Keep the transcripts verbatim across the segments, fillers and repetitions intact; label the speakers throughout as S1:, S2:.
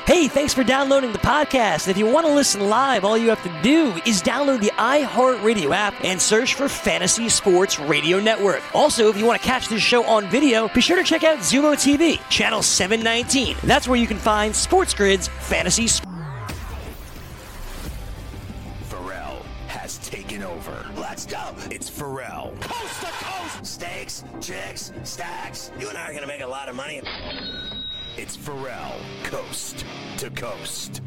S1: Hey, thanks for downloading the podcast. If you want to listen live, all you have to do is download the iHeartRadio app and search for Fantasy Sports Radio Network. Also, if you want to catch this show on video, be sure to check out Zumo T V, channel seven nineteen. That's where you can find Sports Grid's Fantasy Sports.
S2: Pharrell has taken over. Let's go. It's Pharrell. Coast to coast. Steaks, chicks, stacks. You and I are going to make a lot of money. It's Pharrell, coast to coast.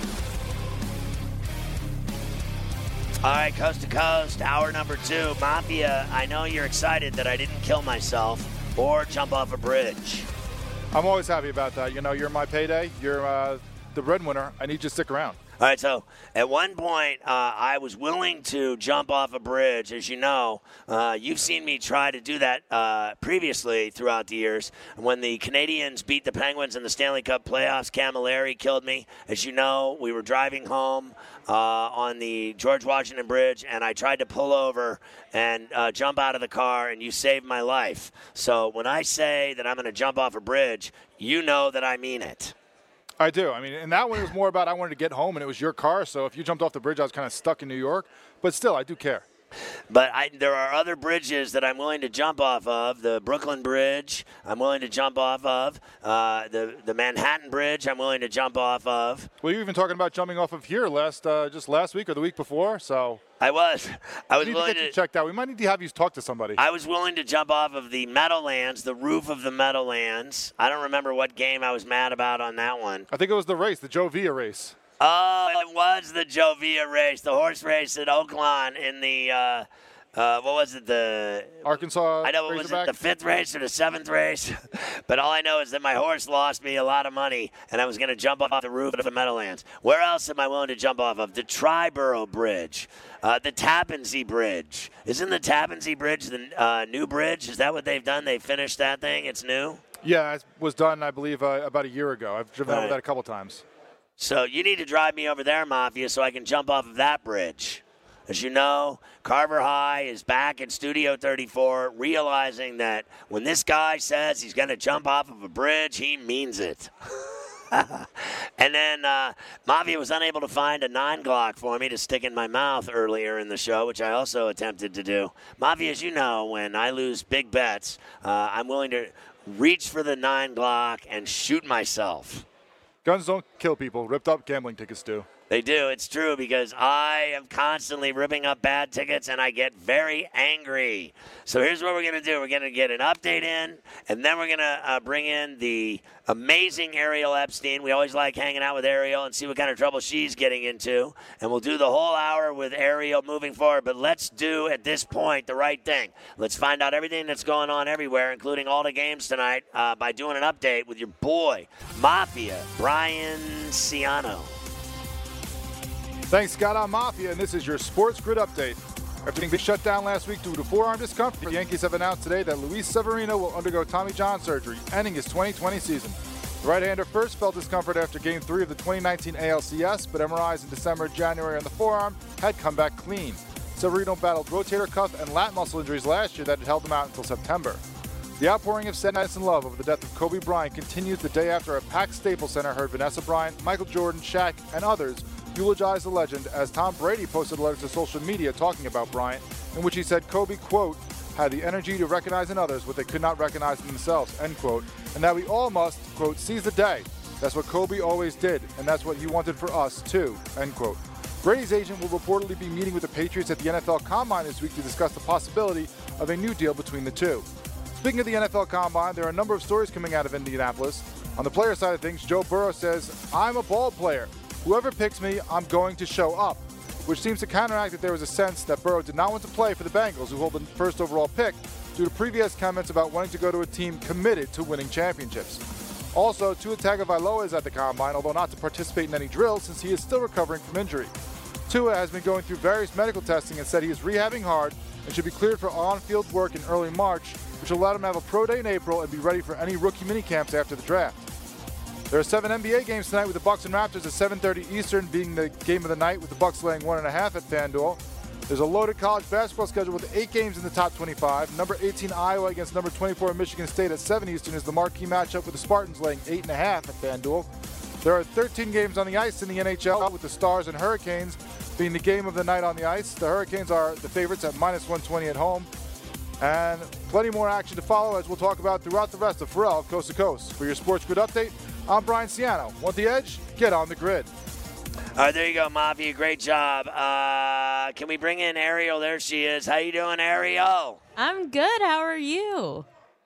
S3: All right, coast to coast, hour number two. Mafia, I know you're excited that I didn't kill myself or jump off a bridge.
S4: I'm always happy about that. You know, you're my payday. You're uh, the breadwinner. I need you to stick around.
S3: All right, so at one point, uh, I was willing to jump off a bridge. As you know, uh, you've seen me try to do that uh, previously throughout the years. When the Canadians beat the Penguins in the Stanley Cup playoffs, Camilleri killed me. As you know, we were driving home uh, on the George Washington Bridge, and I tried to pull over and uh, jump out of the car, and you saved my life. So when I say that I'm going to jump off a bridge, you know that I mean it.
S4: I do. I mean, and that one was more about I wanted to get home, and it was your car. So if you jumped off the bridge, I was kind of stuck in New York. But still, I do care.
S3: But I, there are other bridges that I'm willing to jump off of. The Brooklyn Bridge, I'm willing to jump off of. Uh, the the Manhattan Bridge, I'm willing to jump off of.
S4: Well, you were even talking about jumping off of here last, uh, just last week or the week before. So
S3: I was, I was
S4: we need
S3: willing
S4: to get
S3: to
S4: you checked out. We might need to have you talk to somebody.
S3: I was willing to jump off of the Meadowlands, the roof of the Meadowlands. I don't remember what game I was mad about on that one.
S4: I think it was the race, the Joe Villa race.
S3: Oh, it was the Joe Villa race, the horse race at Oaklawn in the, uh, uh, what was it, the
S4: Arkansas
S3: I know, what was it, the fifth race or the seventh race? But all I know is that my horse lost me a lot of money, and I was going to jump off the roof of the Meadowlands. Where else am I willing to jump off of? The Triborough Bridge, uh, the Tappan Zee Bridge. Isn't the Tappan Zee Bridge the uh, new bridge? Is that what they've done? They finished that thing? It's new?
S4: Yeah, it was done, I believe, uh, about a year ago. I've driven
S3: All
S4: over
S3: right.
S4: that a couple times.
S3: So you need to drive me over there, Mafia, so I can jump off of that bridge. As you know, Carver High is back in Studio thirty-four, realizing that when this guy says he's going to jump off of a bridge, he means it. And then uh, Mafia was unable to find a nine Glock for me to stick in my mouth earlier in the show, which I also attempted to do. Mafia, as you know, when I lose big bets, uh, I'm willing to reach for the nine Glock and shoot myself.
S4: Guns don't kill people. Ripped up gambling tickets do.
S3: They do. It's true because I am constantly ripping up bad tickets and I get very angry. So here's what we're going to do. We're going to get an update in, and then we're going to uh, bring in the amazing Ariel Epstein. We always like hanging out with Ariel and see what kind of trouble she's getting into. And we'll do the whole hour with Ariel moving forward. But let's do, at this point, the right thing. Let's find out everything that's going on everywhere, including all the games tonight, uh, by doing an update with your boy, Mafia, Brian Ciano.
S4: Thanks, Scott. I'm Mafia, and this is your Sports Grid Update. After being shut down last week due to forearm discomfort, the Yankees have announced today that Luis Severino will undergo Tommy John surgery, ending his twenty twenty season. The right-hander first felt discomfort after Game three of the twenty nineteen A L C S, but M R Is in December and January on the forearm had come back clean. Severino battled rotator cuff and lat muscle injuries last year that had held him out until September. The outpouring of sadness and love over the death of Kobe Bryant continues the day after a packed Staples Center heard Vanessa Bryant, Michael Jordan, Shaq, and others eulogize the legend as Tom Brady posted a letter to social media talking about Bryant, in which he said Kobe, quote, had the energy to recognize in others what they could not recognize in themselves, end quote, and that we all must, quote, seize the day. That's what Kobe always did, and that's what he wanted for us, too, end quote. Brady's agent will reportedly be meeting with the Patriots at the N F L Combine this week to discuss the possibility of a new deal between the two. Speaking of the N F L Combine, there are a number of stories coming out of Indianapolis. On the player side of things, Joe Burrow says, I'm a ball player. Whoever picks me, I'm going to show up, which seems to counteract that there was a sense that Burrow did not want to play for the Bengals, who hold the first overall pick, due to previous comments about wanting to go to a team committed to winning championships. Also, Tua Tagovailoa is at the Combine, although not to participate in any drills since he is still recovering from injury. Tua has been going through various medical testing and said he is rehabbing hard and should be cleared for on-field work in early March, which will allow him to have a pro day in April and be ready for any rookie minicamps after the draft. There are seven N B A games tonight with the Bucks and Raptors at seven thirty Eastern being the game of the night, with the Bucks laying one and a half at FanDuel. There's a loaded college basketball schedule with eight games in the top twenty-five. Number eighteen Iowa against number twenty-four Michigan State at seven Eastern is the marquee matchup, with the Spartans laying eight and a half at FanDuel. There are thirteen games on the ice in the N H L, with the Stars and Hurricanes being the game of the night on the ice. The Hurricanes are the favorites at minus one twenty at home. And plenty more action to follow, as we'll talk about throughout the rest of Ferrall Coast to Coast. For your Sports Grid update, I'm Brian Ciano. Want the edge? Get on the grid.
S3: All right, there you go, Mafia. Great job. Uh, can we bring in Ariel? There she is. How you doing, Ariel?
S5: I'm good. How are you?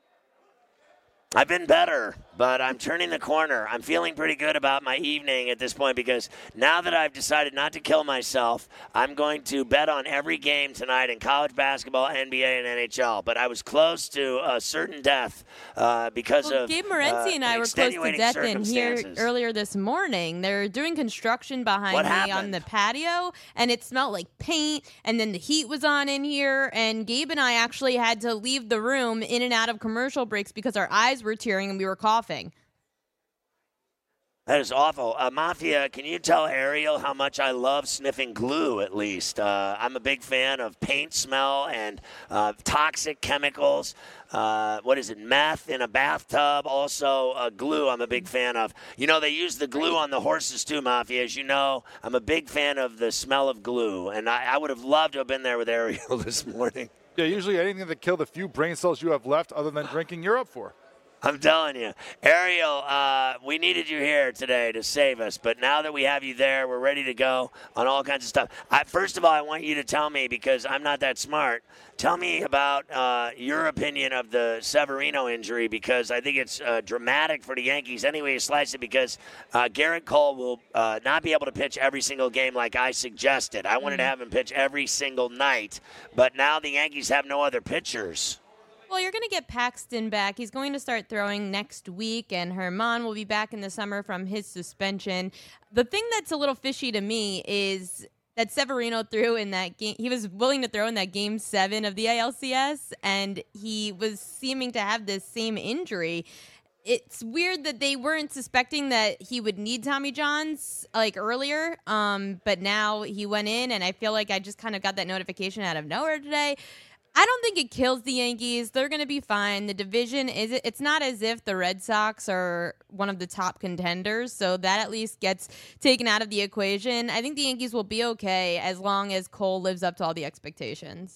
S3: I've been better, but I'm turning the corner. I'm feeling pretty good about my evening at this point because now that I've decided not to kill myself, I'm going to bet on every game tonight in college basketball, N B A, and N H L. But I was close to a certain death uh, because
S5: well,
S3: of
S5: Gabe Morency
S3: uh,
S5: and I were close to death in here earlier this morning. They're doing construction behind
S3: what
S5: me
S3: happened?
S5: on the patio, and it smelled like paint, and then the heat was on in here, and Gabe and I actually had to leave the room in and out of commercial breaks because our eyes were tearing and we were coughing.
S3: That is awful. Uh, Mafia, can you tell Ariel how much I love sniffing glue, at least? Uh, I'm a big fan of paint smell and uh, toxic chemicals. Uh, what is it, meth in a bathtub? Also, uh, glue I'm a big fan of. You know, they use the glue on the horses, too, Mafia. As you know, I'm a big fan of the smell of glue. And I, I would have loved to have been there with Ariel this morning.
S4: Yeah, usually anything that kill the few brain cells you have left other than drinking, you're up for.
S3: I'm telling you. Ariel, uh, we needed you here today to save us, but now that we have you there, we're ready to go on all kinds of stuff. I, first of all, I want you to tell me, because I'm not that smart, tell me about uh, your opinion of the Severino injury, because I think it's uh, dramatic for the Yankees anyway you slice it, because uh, Garrett Cole will uh, not be able to pitch every single game like I suggested. I wanted mm-hmm. to have him pitch every single night, but now the Yankees have no other pitchers.
S5: Well, you're going to get Paxton back. He's going to start throwing next week, and Herman will be back in the summer from his suspension. The thing that's a little fishy to me is that Severino threw in that game. He was willing to throw in that game seven of the A L C S, and he was seeming to have this same injury. It's weird that they weren't suspecting that he would need Tommy John's like earlier, um, but now he went in, and I feel like I just kind of got that notification out of nowhere today. I don't think it kills the Yankees. They're going to be fine. The division, is it's not as if the Red Sox are one of the top contenders, so that at least gets taken out of the equation. I think the Yankees will be okay as long as Cole lives up to all the expectations.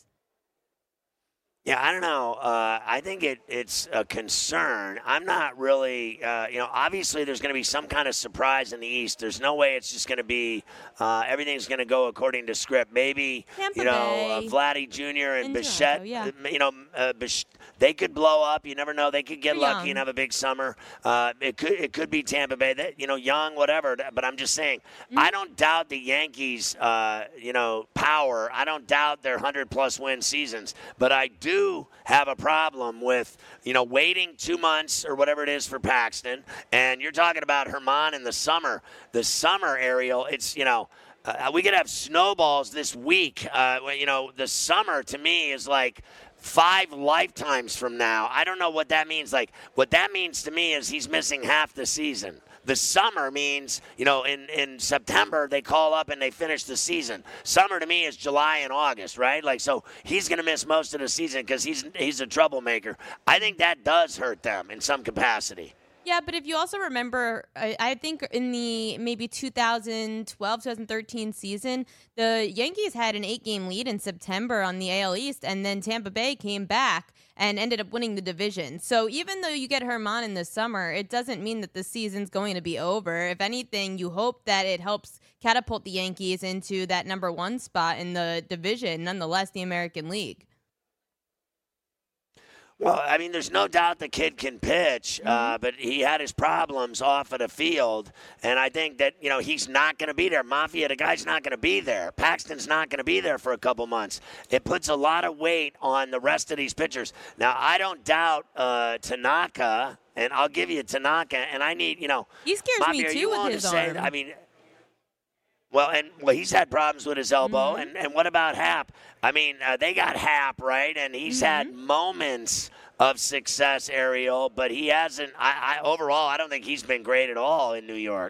S3: Yeah, I don't know. Uh, I think it, it's a concern. I'm not really, uh, you know, obviously there's going to be some kind of surprise in the East. There's no way it's just going to be, uh, everything's going to go according to script. Maybe,
S5: Tampa
S3: you know,
S5: Bay.
S3: uh, Vladdy Junior and
S5: In
S3: Bichette,
S5: Toronto, yeah.
S3: uh, you know, uh, Bichette, they could blow up. You never know. They could get
S5: They're
S3: lucky
S5: young.
S3: and have a big summer. Uh, it could it could be Tampa Bay, that, you know, young, whatever. But I'm just saying, mm-hmm. I don't doubt the Yankees, uh, you know, power. I don't doubt their one hundred plus win seasons. But I do have a problem with, you know, waiting two months or whatever it is for Paxton. And you're talking about Herman in the summer. The summer, Ariel, it's, you know, uh, we could have snowballs this week. Uh, you know, the summer to me is like five lifetimes from now. I don't know what that means. Like, what that means to me is he's missing half the season. The summer means, you know, in, in September, they call up and they finish the season. Summer to me is July and August, right? Like, so he's going to miss most of the season because he's he's a troublemaker. I think that does hurt them in some capacity.
S5: Yeah, but if you also remember, I, I think in the maybe two thousand twelve, two thousand thirteen season, the Yankees had an eight-game lead in September on the A L East, and then Tampa Bay came back and ended up winning the division. So even though you get Herman in the summer, it doesn't mean that the season's going to be over. If anything, you hope that it helps catapult the Yankees into that number one spot in the division, nonetheless, the American League.
S3: Well, I mean, there's no doubt the kid can pitch, mm-hmm. uh, but he had his problems off of the field, and I think that, you know, he's not going to be there. Mafia, the guy's not going to be there. Paxton's not going to be there for a couple months. It puts a lot of weight on the rest of these pitchers. Now, I don't doubt uh, Tanaka, and I'll give you Tanaka, and I need, you know.
S5: He scares
S3: Mafia,
S5: me, too, with his
S3: say,
S5: arm.
S3: I mean, Well, and well, he's had problems with his elbow,
S5: Mm-hmm.
S3: and, and what about Happ? I mean, uh, they got Happ, right? And he's
S5: Mm-hmm.
S3: had moments of success, Ariel, but he hasn't. I, I overall, I don't think he's been great at all in New York.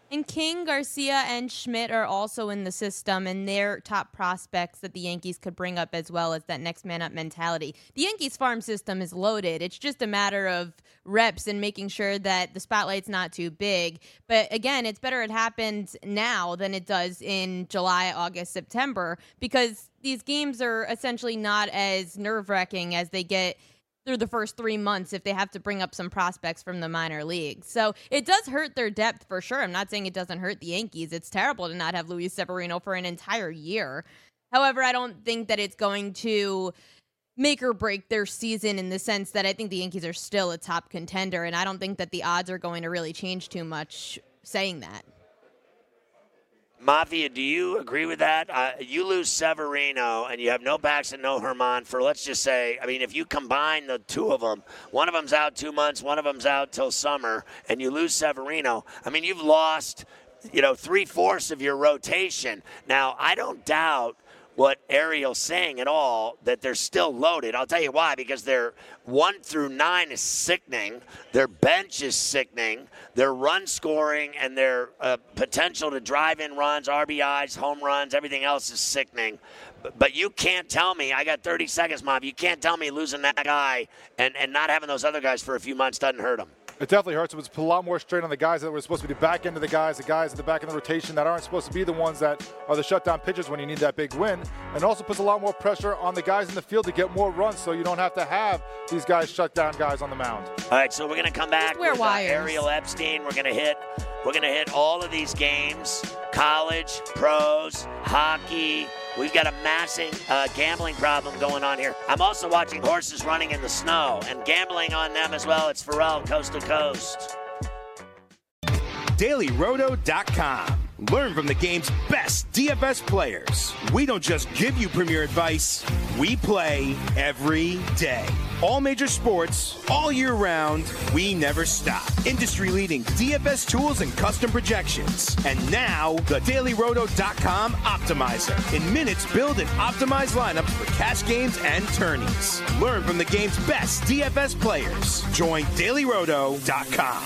S5: And King, Garcia, and Schmidt are also in the system, and they're top prospects that the Yankees could bring up as well as that next man up mentality. The Yankees farm system is loaded. It's just a matter of reps and making sure that the spotlight's not too big. But again, it's better it happens now than it does in July, August, September, because these games are essentially not as nerve-wracking as they get through the first three months if they have to bring up some prospects from the minor leagues. So it does hurt their depth for sure. I'm not saying it doesn't hurt the Yankees. It's terrible to not have Luis Severino for an entire year. However, I don't think that it's going to make or break their season in the sense that I think the Yankees are still a top contender, and I don't think that the odds are going to really change too much saying that.
S3: Mafia, do you agree with that? Uh, you lose Severino, and you have no Paxton, no Herman for, let's just say, I mean, if you combine the two of them, one of them's out two months, one of them's out till summer, and you lose Severino, I mean, you've lost, you know, three-fourths of your rotation. Now, I don't doubt what Ariel's saying at all, that they're still loaded. I'll tell you why, because their one through nine is sickening. Their bench is sickening. Their run scoring and their uh, potential to drive in runs, R B Is, home runs, everything else is sickening. But, but you can't tell me, I got thirty seconds, Mob, you can't tell me losing that guy and, and not having those other guys for a few months doesn't hurt them.
S4: It definitely hurts. It was put a lot more strain on the guys that were supposed to be the back end of the guys, the guys at the back end of the rotation that aren't supposed to be the ones that are the shutdown pitchers when you need that big win. And also puts a lot more pressure on the guys in the field to get more runs so you don't have to have these guys shut down guys on the mound.
S3: All right, so we're going to come back
S5: Wear
S3: with uh,
S5: wires.
S3: Ariel Epstein. We're going to hit we're going to hit all of these games, college, pros, hockey. We've got a massive uh, gambling problem going on here. I'm also watching horses running in the snow and gambling on them as well. It's Pharrell, coast to coast.
S2: Daily Roto dot com. Learn from the game's best D F S players. We don't just give you premier advice, we play every day. All major sports, all year round, we never stop. Industry-leading D F S tools and custom projections. And now, the Daily Roto dot com Optimizer. In minutes, build and optimize lineups for cash games and tourneys. Learn from the game's best D F S players. Join Daily Roto dot com.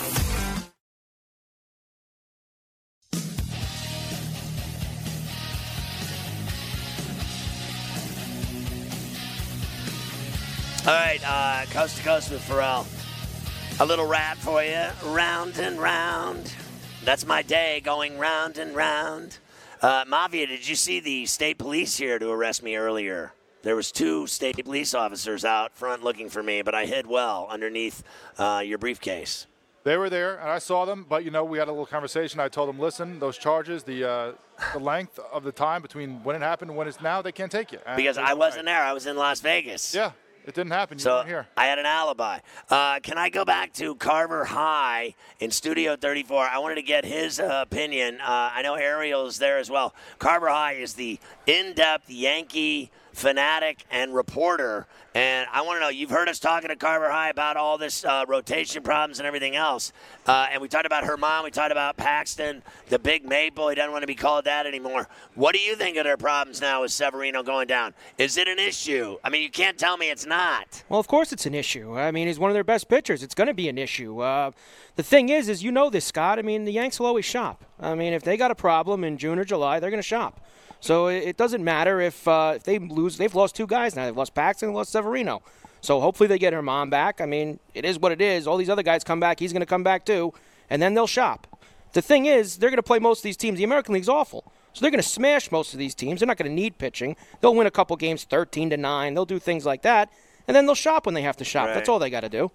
S3: All right, uh, coast to coast with Pharrell. A little rap for you. Round and round. That's my day, going round and round. Uh, Mafia, did you see the state police here to arrest me earlier? There was two state police officers out front looking for me, but I hid well underneath uh, your briefcase.
S4: They were there, and I saw them, but, you know, we had a little conversation. I told them, listen, those charges, the uh, the length of the time between when it happened and when it's now, they can't take you. And
S3: because I wasn't there. I was in Las Vegas.
S4: Yeah. It didn't happen. You
S3: so
S4: weren't here.
S3: I had an alibi. Uh, can I go back to Carver High in Studio thirty-four? I wanted to get his uh, opinion. Uh, I know Ariel's there as well. Carver High is the in-depth Yankee fanatic and reporter. And I want to know, you've heard us talking to Carver High about all this uh, rotation problems and everything else. Uh, and we talked about Herman. We talked about Paxton, the big maple. He doesn't want to be called that anymore. What do you think of their problems now with Severino going down? Is it an issue? I mean, you can't tell me it's not.
S6: Well, of course it's an issue. I mean, he's one of their best pitchers. It's going to be an issue. Uh, the thing is, is you know this, Scott. I mean, the Yanks will always shop. I mean, if they got a problem in June or July, they're going to shop. So it doesn't matter if uh, if they lose. They've lost two guys now. They've lost Paxton and lost Severino. So hopefully they get Herman back. I mean, it is what it is. All these other guys come back. He's going to come back too. And then they'll shop. The thing is, they're going to play most of these teams. The American League's awful. So they're going to smash most of these teams. They're not going to need pitching. They'll win a couple games thirteen to nine. They'll do things like that. And then they'll shop when they have to shop.
S3: Right.
S6: That's all they got to do.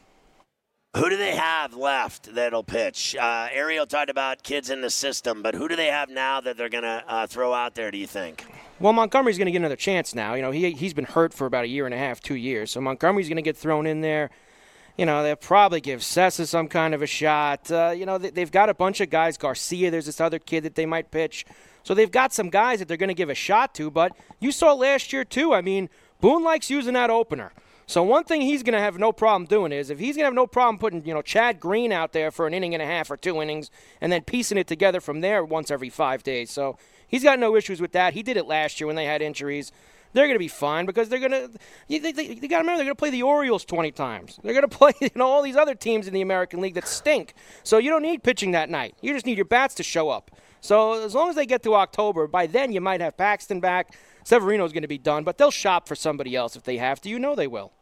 S3: Who do they have left that'll pitch? Uh, Ariel talked about kids in the system, but who do they have now that they're going to uh, throw out there, do you think?
S6: Well, Montgomery's going to get another chance now. You know, he, he's been hurt for about a year and a half, two years. So Montgomery's going to get thrown in there. You know, they'll probably give Sessa some kind of a shot. Uh, you know, they, they've got a bunch of guys. Garcia, there's this other kid that they might pitch. So they've got some guys that they're going to give a shot to. But you saw last year, too. I mean, Boone likes using that opener. So one thing he's going to have no problem doing is if he's going to have no problem putting, you know, Chad Green out there for an inning and a half or two innings and then piecing it together from there once every five days. So he's got no issues with that. He did it last year when they had injuries. they're going to be fine because they're going to you, they, they, they got to remember they're going to play the Orioles twenty times. They're going to play you know all these other teams in the American League that stink. So you don't need pitching that night. You just need your bats to show up. So as long as they get to October, by then you might have Paxton back. Severino's going to be done, but they'll shop for somebody else if they have to. You know they will.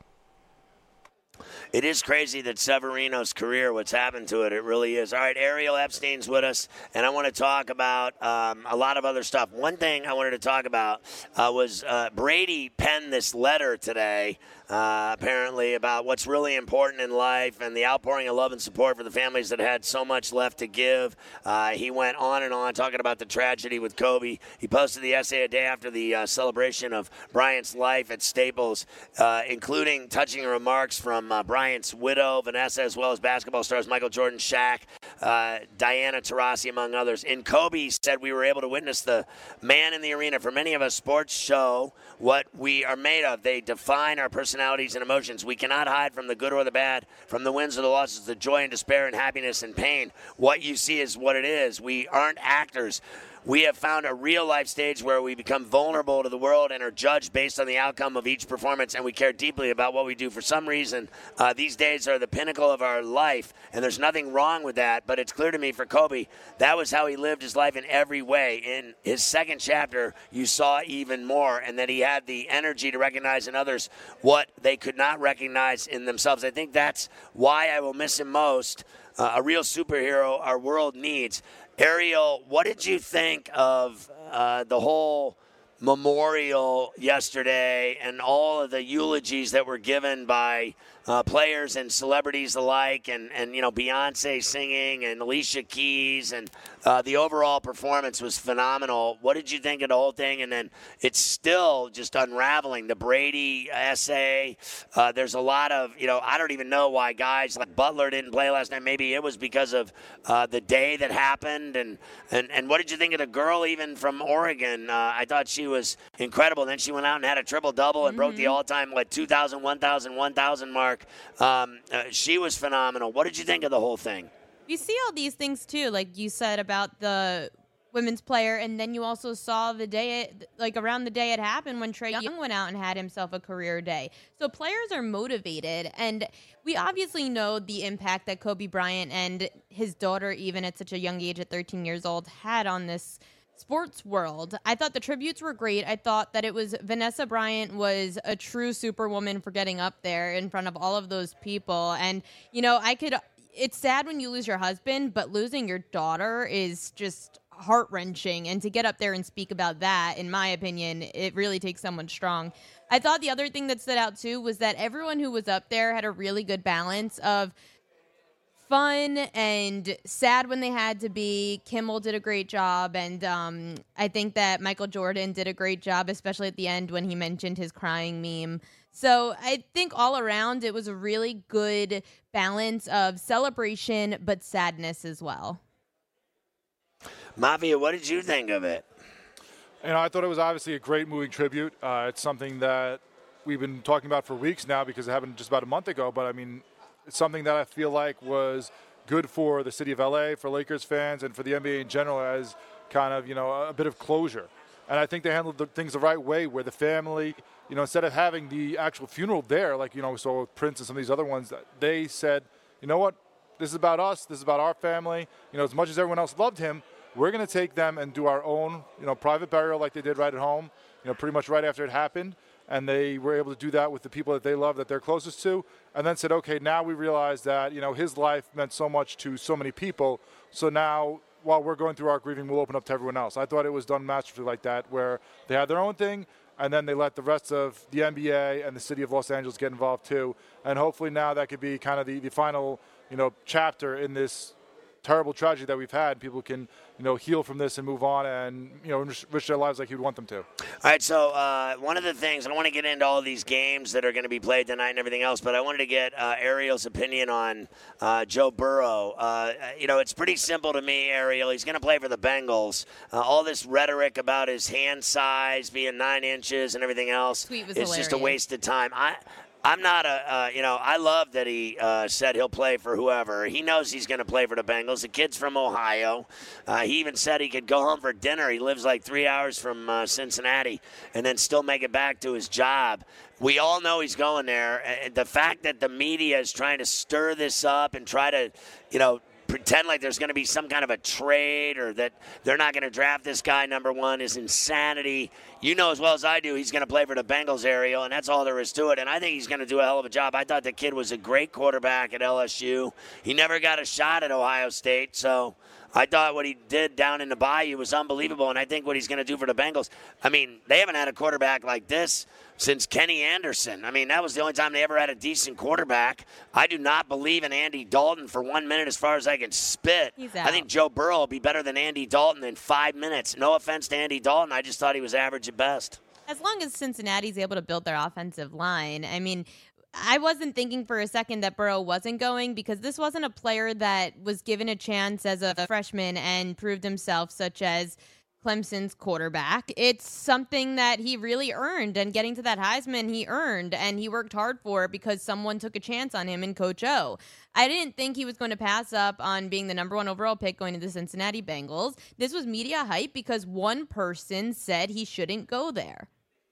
S3: It is crazy that Severino's career, what's happened to it, it really is. All right, Ariel Epstein's with us, and I want to talk about um, a lot of other stuff. One thing I wanted to talk about uh, was uh, Brady penned this letter today, uh, apparently, about what's really important in life and the outpouring of love and support for the families that had so much left to give. Uh, he went on and on talking about the tragedy with Kobe. He posted the essay a day after the uh, celebration of Bryant's life at Staples, uh, including touching remarks from uh, Bryant's widow, Vanessa, as well as basketball stars Michael Jordan, Shaq, uh, Diana Taurasi, among others. And Kobe said we were able to witness the man in the arena. For many of us, sports show what we are made of. They define our personalities and emotions. We cannot hide from the good or the bad, from the wins or the losses, the joy and despair and happiness and pain. What you see is what it is. We aren't actors. We have found a real-life stage where we become vulnerable to the world and are judged based on the outcome of each performance, and we care deeply about what we do. For some reason, uh, these days are the pinnacle of our life, and there's nothing wrong with that, but it's clear to me for Kobe, that was how he lived his life in every way. In his second chapter, you saw even more, and that he had the energy to recognize in others what they could not recognize in themselves. I think that's why I will miss him most, uh, a real superhero our world needs. Ariel, what did you think of uh, the whole memorial yesterday and all of the eulogies that were given by uh, players and celebrities alike, and, and you know Beyonce singing and Alicia Keys, and uh, the overall performance was phenomenal. What did you think of the whole thing? And then it's still just unraveling. The Brady essay, uh, there's a lot of, you know, I don't even know why guys like Butler didn't play last night. Maybe it was because of uh, the day that happened. And, and, and what did you think of the girl even from Oregon? Uh, I thought she was incredible. Then she went out and had a triple-double and mm-hmm. broke the all-time, what, two thousand, one thousand, one thousand mark. Um, uh, she was phenomenal. What did you think of the whole thing?
S5: You see all these things, too, like you said about the women's player, and then you also saw the day, it, like around the day it happened when Trae Young went out and had himself a career day. So players are motivated, and we obviously know the impact that Kobe Bryant and his daughter, even at such a young age, at thirteen years old, had on this sports world. I thought the tributes were great. I thought that it was Vanessa Bryant was a true superwoman for getting up there in front of all of those people. And, you know, I could, it's sad when you lose your husband, but losing your daughter is just heart-wrenching. And to get up there and speak about that, in my opinion, it really takes someone strong. I thought the other thing that stood out, too, was that everyone who was up there had a really good balance of fun and sad when they had to be. Kimmel did a great job, and um, I think that Michael Jordan did a great job, especially at the end when he mentioned his crying meme. So I think all around it was a really good balance of celebration but sadness as well.
S3: Mafia, what did you think of it?
S4: You know, I thought it was obviously a great moving tribute. Uh, it's something that we've been talking about for weeks now because it happened just about a month ago, but I mean, it's something that I feel like was good for the city of L A, for Lakers fans, and for the N B A in general as kind of, you know, a bit of closure. And I think they handled the things the right way where the family, you know, instead of having the actual funeral there, like, you know, we saw with Prince and some of these other ones, they said, you know what, this is about us, this is about our family. You know, as much as everyone else loved him, we're going to take them and do our own, you know, private burial like they did right at home, you know, pretty much right after it happened. And they were able to do that with the people that they love, that they're closest to, and then said, okay, now we realize that, you know, his life meant so much to so many people. So now, while we're going through our grieving, we'll open up to everyone else. I thought it was done masterfully like that, where they had their own thing, and then they let the rest of the N B A and the city of Los Angeles get involved too. And hopefully now that could be kind of the, the final, you know, chapter in this terrible tragedy that we've had. People can, you know, heal from this and move on and, you know, enrich their lives like you'd want them to.
S3: All right, so uh, one of the things, I don't want to get into all these games that are going to be played tonight and everything else, but I wanted to get uh, Ariel's opinion on uh, Joe Burrow. Uh, you know, it's pretty simple to me, Ariel. He's going to play for the Bengals. Uh, all this rhetoric about his hand size being nine inches and everything else,
S5: Tweet was
S3: it's
S5: hilarious.
S3: Just a waste of time. I I'm not a, uh, you know, I love that he uh, said he'll play for whoever. He knows he's going to play for the Bengals. The kid's from Ohio. Uh, he even said he could go home for dinner. He lives like three hours from uh, Cincinnati and then still make it back to his job. We all know he's going there. And the fact that the media is trying to stir this up and try to, you know, pretend like there's going to be some kind of a trade or that they're not going to draft this guy number one is insanity. You know as well as I do he's going to play for the Bengals, Ariel, and that's all there is to it. And I think he's going to do a hell of a job. I thought the kid was a great quarterback at L S U. He never got a shot at Ohio State, so I thought what he did down in the Bayou was unbelievable, and I think what he's going to do for the Bengals, I mean, they haven't had a quarterback like this since Kenny Anderson. I mean, that was the only time they ever had a decent quarterback. I do not believe in Andy Dalton for one minute as far as I can spit.
S5: He's out.
S3: I think Joe Burrow will be better than Andy Dalton in five minutes. No offense to Andy Dalton. I just thought he was average at best.
S5: As long as Cincinnati's able to build their offensive line, I mean, I wasn't thinking for a second that Burrow wasn't going because this wasn't a player that was given a chance as a freshman and proved himself, such as Clemson's quarterback. It's something that he really earned, and getting to that Heisman he earned, and he worked hard for it because someone took a chance on him in Coach O. I didn't think he was going to pass up on being the number one overall pick going to the Cincinnati Bengals. This was media hype because one person said he shouldn't go there.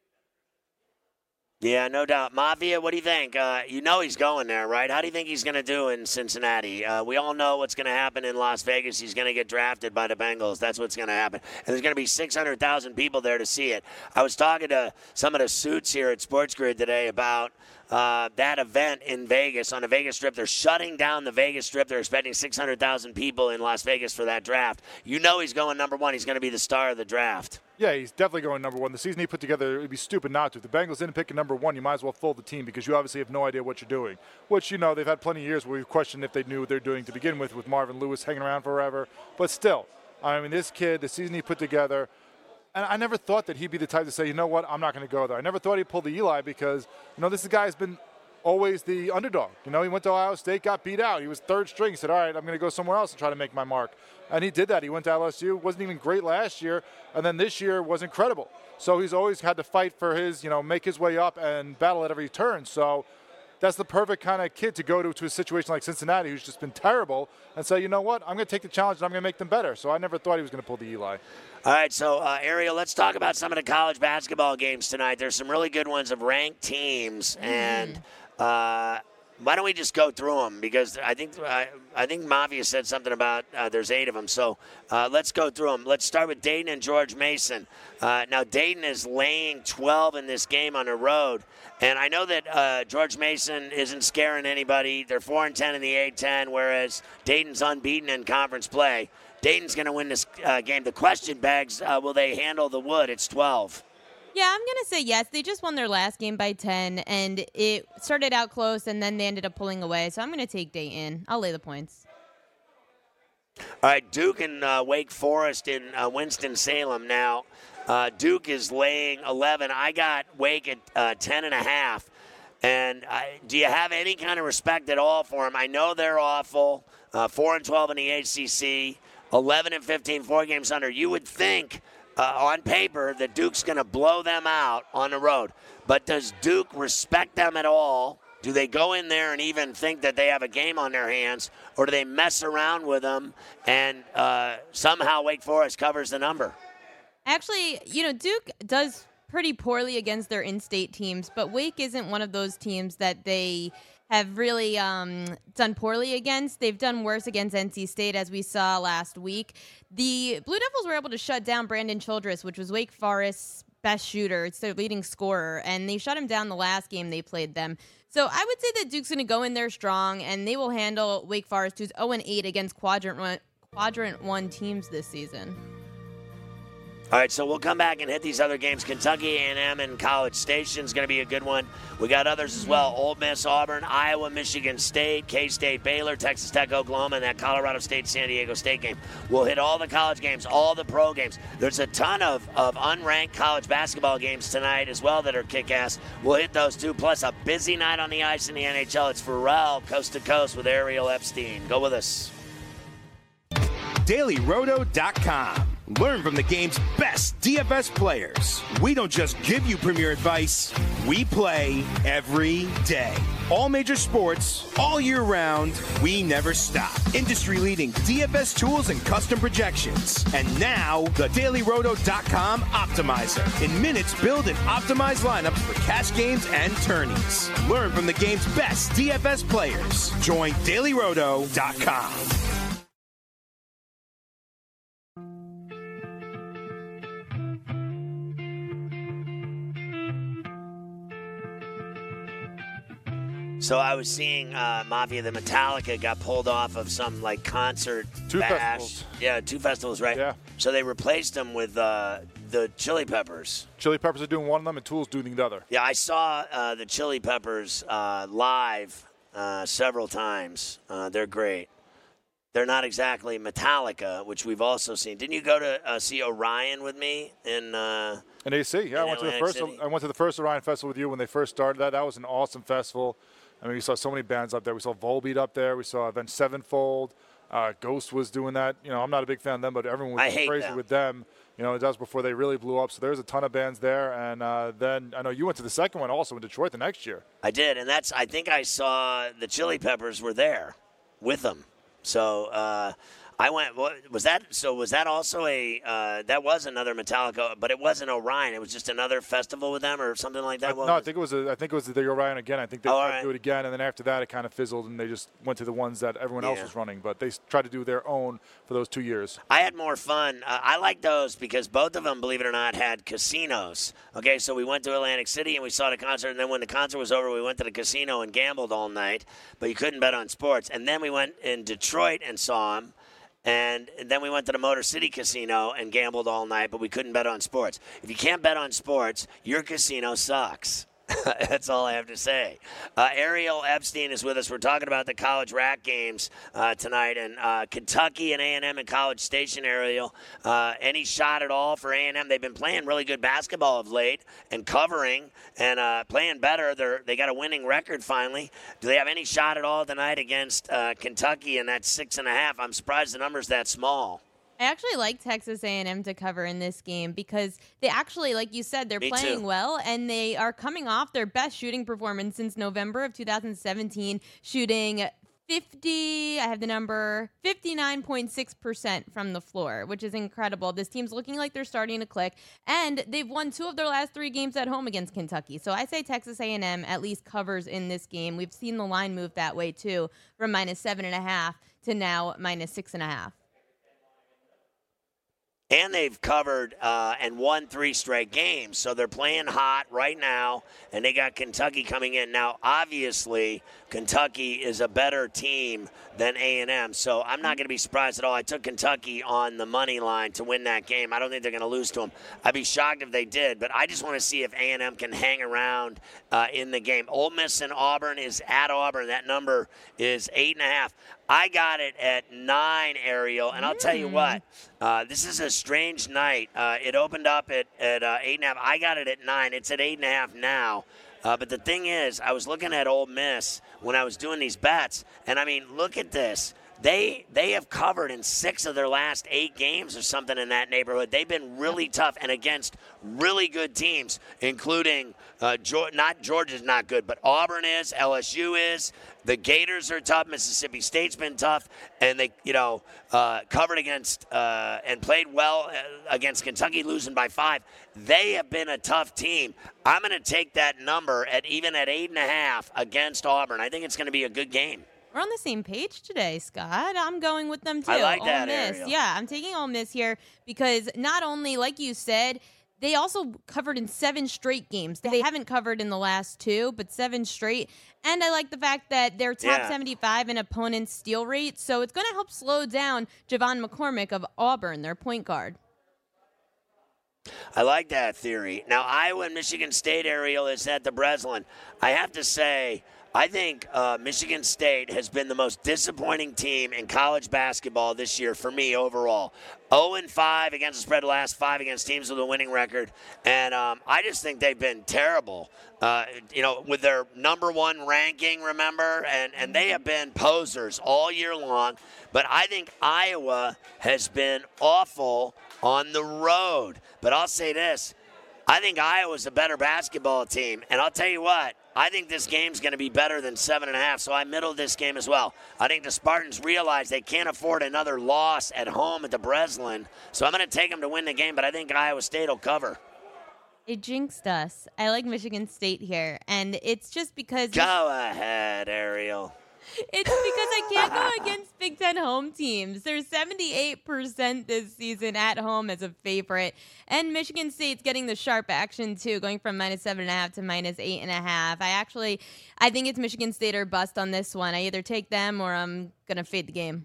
S3: Yeah, no doubt. Mafia, what do you think? Uh, you know he's going there, right? How do you think he's going to do in Cincinnati? Uh, we all know what's going to happen in Las Vegas. He's going to get drafted by the Bengals. That's what's going to happen. And there's going to be six hundred thousand people there to see it. I was talking to some of the suits here at Sports Grid today about uh, that event in Vegas, on the Vegas Strip. They're shutting down the Vegas Strip. They're expecting six hundred thousand people in Las Vegas for that draft. You know he's going number one. He's going to be the star of the draft.
S4: Yeah, he's definitely going number one. The season he put together, it would be stupid not to. If the Bengals didn't pick a number one, you might as well fold the team because you obviously have no idea what you're doing. Which, you know, they've had plenty of years where we've questioned if they knew what they're doing to begin with, with Marvin Lewis hanging around forever. But still, I mean, this kid, the season he put together, and I never thought that he'd be the type to say, you know what, I'm not going to go there. I never thought he'd pull the Eli because, you know, this guy has been always the underdog. You know, he went to Ohio State, got beat out. He was third string. He said, all right, I'm going to go somewhere else and try to make my mark. And he did that. He went to L S U. Wasn't even great last year. And then this year was incredible. So he's always had to fight for his, you know, make his way up and battle at every turn. So that's the perfect kind of kid to go to, to a situation like Cincinnati, who's just been terrible, and say, you know what, I'm going to take the challenge and I'm going to make them better. So I never thought he was going to pull the Eli.
S3: All right, so, uh, Ariel, let's talk about some of the college basketball games tonight. There's some really good ones of ranked teams, mm. and uh, why don't we just go through them? Because I think uh, I think Mafia said something about uh, there's eight of them. So uh, let's go through them. Let's start with Dayton and George Mason. Uh, now, Dayton is laying twelve in this game on the road. And I know that uh, George Mason isn't scaring anybody. They're four and ten in the A ten, whereas Dayton's unbeaten in conference play. Dayton's going to win this uh, game. The question begs, uh, will they handle the wood? It's twelve.
S5: Yeah, I'm going to say yes. They just won their last game by ten, and it started out close, and then they ended up pulling away. So I'm going to take Dayton. I'll lay the points.
S3: All right, Duke and uh, Wake Forest in uh, Winston-Salem now. Uh, Duke is laying eleven. I got Wake at uh, ten and a half. And I, do you have any kind of respect at all for them? I know they're awful. Uh, four and twelve in the A C C, eleven and fifteen, four games under. You would think uh, on paper that Duke's going to blow them out on the road. But does Duke respect them at all? Do they go in there and even think that they have a game on their hands, or do they mess around with them and uh, somehow Wake Forest covers the number?
S5: Actually, you know, Duke does pretty poorly against their in-state teams, but Wake isn't one of those teams that they have really um, done poorly against. They've done worse against N C State, as we saw last week. The Blue Devils were able to shut down Brandon Childress, which was Wake Forest's best shooter. It's their leading scorer, and they shut him down the last game they played them. So I would say that Duke's going to go in there strong, and they will handle Wake Forest, who's oh and eight against quadrant one, quadrant one teams this season.
S3: All right, so we'll come back and hit these other games. Kentucky A and M and College Station is going to be a good one. We got others as well. Ole Miss, Auburn, Iowa, Michigan State, K-State, Baylor, Texas Tech, Oklahoma, and that Colorado State, San Diego State game. We'll hit all the college games, all the pro games. There's a ton of, of unranked college basketball games tonight as well that are kick-ass. We'll hit those too, plus a busy night on the ice in the N H L. It's Pharrell, Coast to Coast with Ariel Epstein. Go with us.
S2: Daily Roto dot com. Learn from the game's best D F S players. We don't just give you premier advice,
S7: We play every day. All major sports, all year round, we never stop. Industry-leading D F S tools and custom projections. And now, the Daily Roto dot com Optimizer. In minutes, build and optimize lineups for cash games and tourneys. Learn from the game's best D F S players. Join Daily Roto dot com.
S3: So I was seeing uh, Mafia the Metallica got pulled off of some like concert
S4: Two
S3: bash.
S4: festivals.
S3: Yeah, two festivals, right?
S4: Yeah.
S3: So they replaced them with uh, the Chili Peppers.
S4: Chili Peppers are doing one of them, and Tool's doing the other.
S3: Yeah, I saw uh, the Chili Peppers uh, live uh, several times. Uh, they're great. They're not exactly Metallica, which we've also seen. Didn't you go to uh, see Orion with me in? Uh,
S4: in A C, yeah. I went to the
S3: Atlantic
S4: first.
S3: City?
S4: I went to the first Orion Festival with you when they first started that. That was an awesome festival. I mean, we saw so many bands up there. We saw Volbeat up there. We saw Avenged Sevenfold. Uh, Ghost was doing that. You know, I'm not a big fan of them, but everyone was
S3: I hate
S4: crazy
S3: them.
S4: with them. You know, that was before they really blew up. So there's a ton of bands there. And uh, then I know you went to the second one also in Detroit the next year.
S3: I did, and that's. I think I saw the Chili Peppers were there with them. So uh, I went. What, was that? So was that also a? Uh, that was another Metallica, but it wasn't Orion. It was just another festival with them or something like that.
S4: I,
S3: What
S4: no, I
S3: was
S4: think it was. A, I think it was the Orion again. I think they
S3: Oh,
S4: tried
S3: all right.
S4: to do it again, and then after that, it kind of fizzled, and they just went to the ones that everyone else
S3: Yeah.
S4: was running. But they s- tried to do their own for those two years.
S3: I had more fun. Uh, I like those because both of them, believe it or not, had casinos. Okay, so we went to Atlantic City and we saw the concert, and then when the concert was over, we went to the casino and gambled all night, but you couldn't bet on sports. And then we went in Detroit and saw them, and then we went to the Motor City Casino and gambled all night, but we couldn't bet on sports. If you can't bet on sports, your casino sucks. That's all I have to say. Uh, Ariel Epstein is with us. We're talking about the college rack games uh, tonight, and uh, Kentucky and A and M in College Station. Ariel, uh, any shot at all for A and M? They've been playing really good basketball of late and covering and uh, playing better. They're they got a winning record finally. Do they have any shot at all tonight against uh, Kentucky? And that's six and a half. I'm surprised the number's that small.
S5: I actually like Texas A and M to cover in this game because they actually, like you said, they're
S3: Me
S5: playing
S3: too.
S5: well, and they are coming off their best shooting performance since November of two thousand seventeen, shooting fifty, I have the number, fifty-nine point six percent from the floor, which is incredible. This team's looking like they're starting to click, and they've won two of their last three games at home against Kentucky. So I say Texas A and M at least covers in this game. We've seen the line move that way, too, from minus seven and a half to now minus six and a half.
S3: And they've covered uh, and won three straight games. So they're playing hot right now, and they got Kentucky coming in. Now, obviously, Kentucky is a better team than A and M, so I'm not going to be surprised at all. I took Kentucky on the money line to win that game. I don't think they're going to lose to them. I'd be shocked if they did, but I just want to see if A and M can hang around uh, in the game. Ole Miss and Auburn is at Auburn. That number is eight and a half. I got it at nine, Ariel, and I'll tell you what, uh, this is a strange night. Uh, it opened up at, at uh, eight and a half. I got it at nine. It's at eight and a half now. Uh, but the thing is, I was looking at Ole Miss when I was doing these bets, and I mean, look at this. They they have covered in six of their last eight games or something in that neighborhood. They've been really tough and against really good teams, including uh, Georgia, not Georgia's not good, but Auburn is, L S U is. The Gators are tough. Mississippi State's been tough, and they you know uh, covered against uh, and played well against Kentucky, losing by five. They have been a tough team. I'm going to take that number at even at eight and a half against Auburn. I think it's going to be a good game.
S5: We're on the same page today, Scott. I'm going with them, too.
S3: I like
S5: Ole
S3: that,
S5: Miss.
S3: Ariel.
S5: Yeah, I'm taking Ole Miss here because not only, like you said, they also covered in seven straight games. They haven't covered in the last two, but seven straight. And I like the fact that they're top
S3: Yeah.
S5: seventy-five in opponent's steal rate, so it's going to help slow down Javon McCormick of Auburn, their point guard.
S3: I like that theory. Now, Iowa and Michigan State, Ariel, is at the Breslin. I have to say, I think uh, Michigan State has been the most disappointing team in college basketball this year for me overall. oh and five against the spread, last five against teams with a winning record. And um, I just think they've been terrible, uh, you know, with their number one ranking, remember? And, and they have been posers all year long. But I think Iowa has been awful on the road. But I'll say this. I think Iowa's a better basketball team. And I'll tell you what, I think this game's going to be better than seven and a half, so I middled this game as well. I think the Spartans realize they can't afford another loss at home at the Breslin, so I'm going to take them to win the game, but I think Iowa State will cover.
S5: It jinxed us. I like Michigan State here, and it's just because...
S3: Go ahead, Ariel.
S5: It's because I can't go against Big Ten home teams. They're seventy-eight percent this season at home as a favorite. And Michigan State's getting the sharp action, too, going from minus seven and a half to minus eight and a half. I actually, I think it's Michigan State or bust on this one. I either take them or I'm going to fade the game.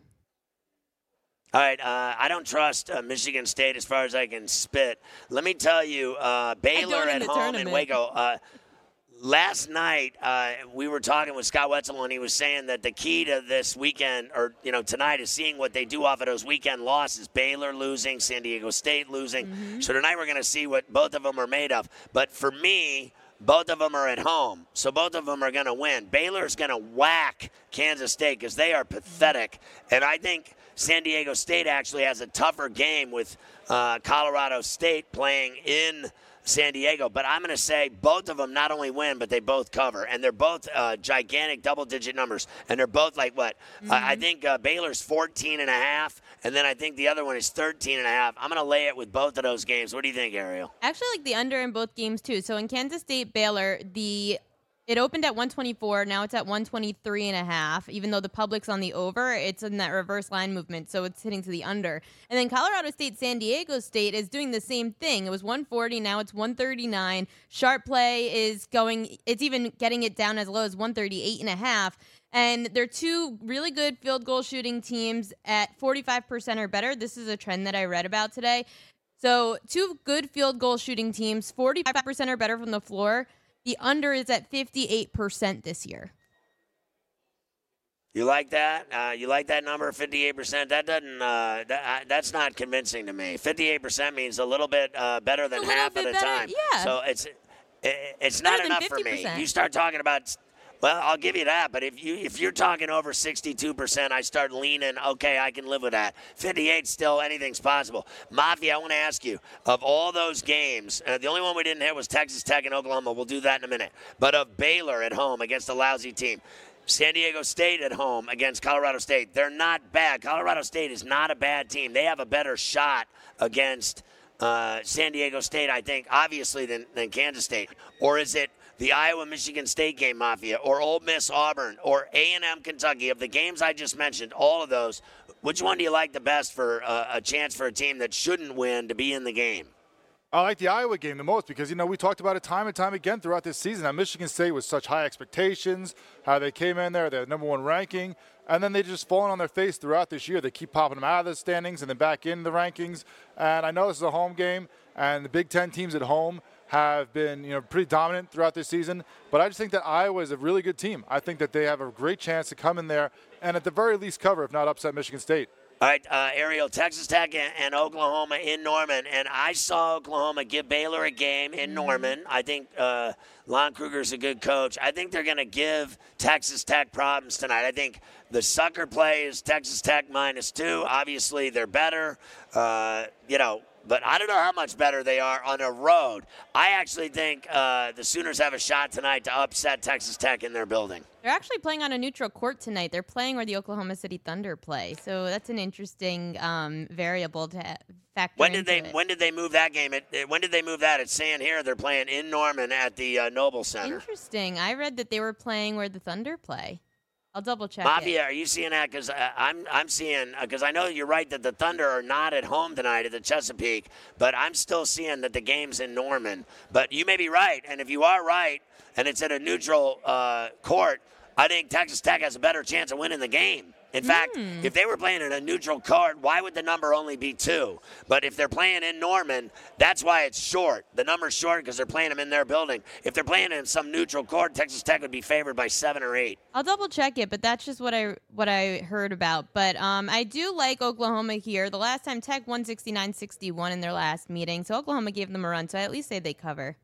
S3: All right, uh, I don't trust uh, Michigan State as far as I can spit. Let me tell you, uh, Baylor at home tournament. in Waco. Uh, Last night, uh, we were talking with Scott Wetzel, and he was saying that the key to this weekend, or, you know, tonight, is seeing what they do off of those weekend losses. Baylor losing, San Diego State losing. Mm-hmm. So tonight we're going to see what both of them are made of. But for me, both of them are at home, so both of them are going to win. Baylor's going to whack Kansas State because they are pathetic. And I think San Diego State actually has a tougher game with uh, Colorado State playing in San Diego, but I'm going to say both of them not only win, but they both cover, and they're both uh, gigantic double-digit numbers, and they're both like what? Mm-hmm. Uh, I think uh, Baylor's fourteen and a half, and then I think the other one is thirteen and a half. I'm going to lay it with both of those games. What do you think, Ariel?
S5: I actually like the under in both games, too. So in Kansas State, Baylor, the it opened at one twenty-four. Now it's at one twenty-three and a half. Even though the public's on the over, it's in that reverse line movement, so it's hitting to the under. And then Colorado State, San Diego State is doing the same thing. It was one forty. Now it's one thirty-nine. Sharp play is going. It's even getting it down as low as one thirty-eight and a half. And they're two really good field goal shooting teams at forty-five percent or better. This is a trend that I read about today. So two good field goal shooting teams, forty-five percent or better from the floor. The under is at fifty-eight percent this year.
S3: You like that? Uh, you like that number, fifty-eight percent? That doesn't. Uh, that, that's not convincing to me. fifty-eight percent means a little bit uh, better than half of the
S5: better,
S3: time.
S5: Yeah.
S3: So it's it, it's not enough for me. You start talking about. Well, I'll give you that, but if you if you're talking over sixty-two percent, I start leaning. Okay, I can live with that. fifty-eight, still anything's possible. Mafia, I want to ask you, of all those games, uh, the only one we didn't hit was Texas Tech and Oklahoma. We'll do that in a minute. But of Baylor at home against a lousy team, San Diego State at home against Colorado State, they're not bad. Colorado State is not a bad team. They have a better shot against uh, San Diego State, I think, obviously, than, than Kansas State. Or is it the Iowa-Michigan State game, Mafia, or Ole Miss Auburn, or A and M Kentucky? Of the games I just mentioned, all of those, which one do you like the best for uh, a chance for a team that shouldn't win to be in the game?
S4: I like the Iowa game the most because, you know, we talked about it time and time again throughout this season. How Michigan State was such high expectations, how they came in there, their number one ranking, and then they just fallen on their face throughout this year. They keep popping them out of the standings and then back in the rankings. And I know this is a home game, and the Big Ten teams at home have been, you know, pretty dominant throughout this season. But I just think that Iowa is a really good team. I think that they have a great chance to come in there and at the very least cover, if not upset Michigan State.
S3: All right, uh, Ariel, Texas Tech and, and Oklahoma in Norman. And I saw Oklahoma give Baylor a game in Norman. I think uh, Lon Kruger's a good coach. I think they're going to give Texas Tech problems tonight. I think the sucker play is Texas Tech minus two. Obviously, they're better. Uh, you know, but I don't know how much better they are on the road. I actually think uh, the Sooners have a shot tonight to upset Texas Tech in their building.
S5: They're actually playing on a neutral court tonight. They're playing where the Oklahoma City Thunder play, so that's an interesting um, variable to factor
S3: when did
S5: into
S3: they
S5: it.
S3: When did they move that game? It, it, when did they move that? It's saying here they're playing in Norman at the uh, Noble Center.
S5: Interesting. I read that they were playing where the Thunder play. I'll double check.
S3: Mafia,
S5: it.
S3: are you seeing that? Because uh, I'm I'm seeing because uh, I know you're right that the Thunder are not at home tonight at the Chesapeake, but I'm still seeing that the game's in Norman. But you may be right, and if you are right, and it's at a neutral uh, court, I think Texas Tech has a better chance of winning the game. In fact,
S5: mm.
S3: if they were playing in a neutral court, why would the number only be two? But if they're playing in Norman, that's why it's short. The number's short because they're playing them in their building. If they're playing in some neutral court, Texas Tech would be favored by seven or eight.
S5: I'll double check it, but that's just what I what I heard about. But um, I do like Oklahoma here. The last time Tech won sixty-nine sixty-one in their last meeting, so Oklahoma gave them a run. So I at least say they cover.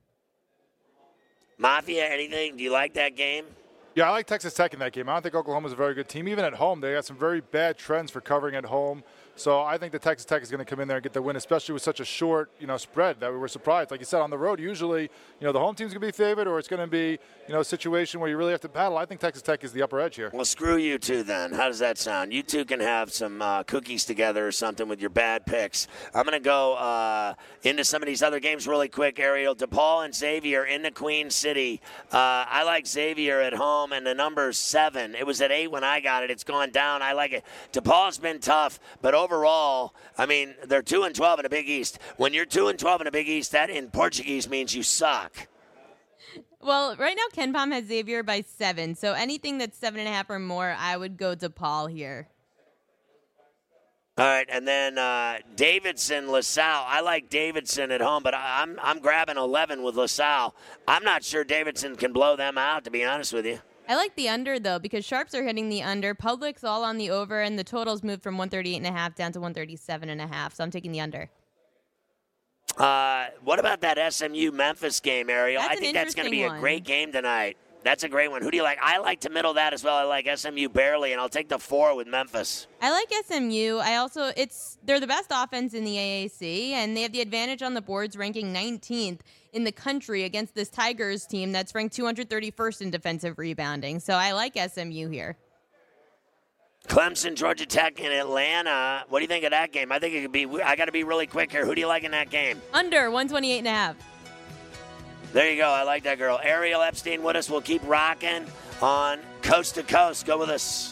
S3: Mafia, anything? Do you like that game?
S4: Yeah, I like Texas Tech in that game. I don't think Oklahoma's a very good team. Even at home, they got some very bad trends for covering at home. So I think the Texas Tech is going to come in there and get the win, especially with such a short, you know, spread that we were surprised. Like you said, on the road, usually, you know, the home team's going to be favored, or it's going to be, you know, a situation where you really have to battle. I think Texas Tech is the upper edge here.
S3: Well, screw you two then. How does that sound? You two can have some uh, cookies together or something with your bad picks. I'm going to go uh, into some of these other games really quick, Ariel. DePaul and Xavier in the Queen City. Uh, I like Xavier at home, and the number's seven. It was at eight when I got it. It's gone down. I like it. DePaul's been tough, but overall, I mean, they're two and twelve in the Big East. When you're two and twelve in the Big East, that in Portuguese means you suck.
S5: Well, right now, Ken Pom has Xavier by seven. So anything that's seven and a half or more, I would go DePaul here.
S3: All right, and then uh, Davidson, LaSalle. I like Davidson at home, but I'm I'm grabbing eleven with LaSalle. I'm not sure Davidson can blow them out, to be honest with you.
S5: I like the under, though, because Sharps are hitting the under. Public's all on the over, and the total's moved from one thirty-eight and a half down to one thirty-seven and a half. So I'm taking the under.
S3: Uh, what about that S M U Memphis game, Ariel?
S5: That's
S3: I think that's going to be
S5: one.
S3: a great game tonight. That's a great one. Who do you like? I like to middle that as well. I like S M U barely, and I'll take the four with Memphis.
S5: I like S M U. I also, it's they're the best offense in the A A C, and they have the advantage on the boards, ranking nineteenth in the country against this Tigers team that's ranked two hundred thirty-first in defensive rebounding. So I like S M U here.
S3: Clemson, Georgia Tech, in Atlanta. What do you think of that game? I think it could be. I got to be really quick here. Who do you like in that game?
S5: Under one twenty-eight and a half.
S3: There you go. I like that girl. Ariel Epstein with us. We'll keep rocking on Coast to Coast. Go with us.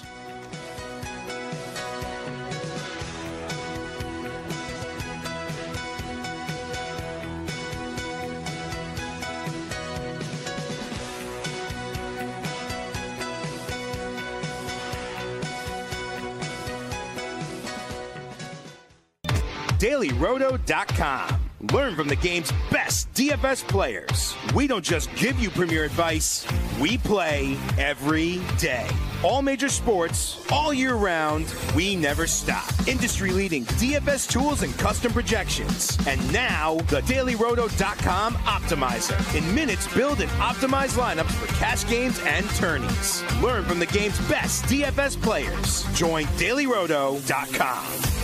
S7: Daily Roto dot com. Learn from the game's best D F S players. We don't just give you premier advice, we play every day. All major sports, all year round, we never stop. Industry-leading D F S tools and custom projections. And now, the Daily Roto dot com Optimizer. In minutes, build and optimize lineups for cash games and tourneys. Learn from the game's best D F S players. Join Daily Roto dot com.